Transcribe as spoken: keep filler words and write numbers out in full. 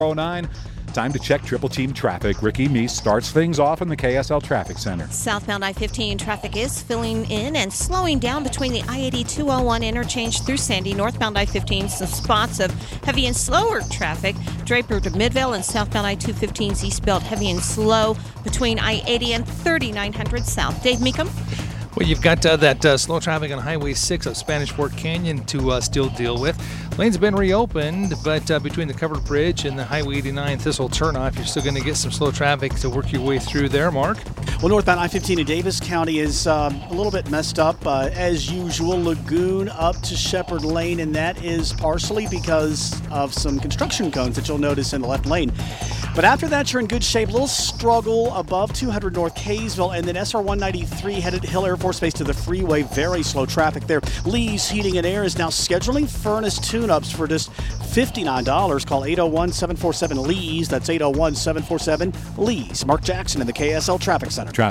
oh nine. Time to check triple team traffic. Ricky Meese starts things off in the K S L Traffic Center. Southbound I fifteen traffic is filling in and slowing down between the I eighty two oh one interchange through Sandy. Northbound I fifteen, some spots of heavy and slower traffic. Draper to Midvale and southbound I two fifteen's eastbound heavy and slow between I eighty and thirty-nine hundred south. Dave Meekum. Well, you've got uh, that uh, slow traffic on Highway six of Spanish Fork Canyon to uh, still deal with. Lanes have been reopened, but uh, between the covered bridge and the Highway eighty-nine Thistle turnoff, you're still going to get some slow traffic to work your way through there, Mark. Well, northbound I fifteen in Davis County is um, a little bit messed up. Uh, as usual, Lagoon up to Shepherd Lane, and that is partially because of some construction cones that you'll notice in the left lane. But after that, you're in good shape. A little struggle above two hundred North Kaysville, and then S R one ninety-three headed Hill Air Force Base to the freeway. Very slow traffic there. Lee's Heating and Air is now scheduling furnace tune-ups for just fifty-nine dollars. Call eight oh one, seven four seven, Lee's. That's eight oh one, seven four seven, Lee's. Mark Jackson in the K S L Traffic Center.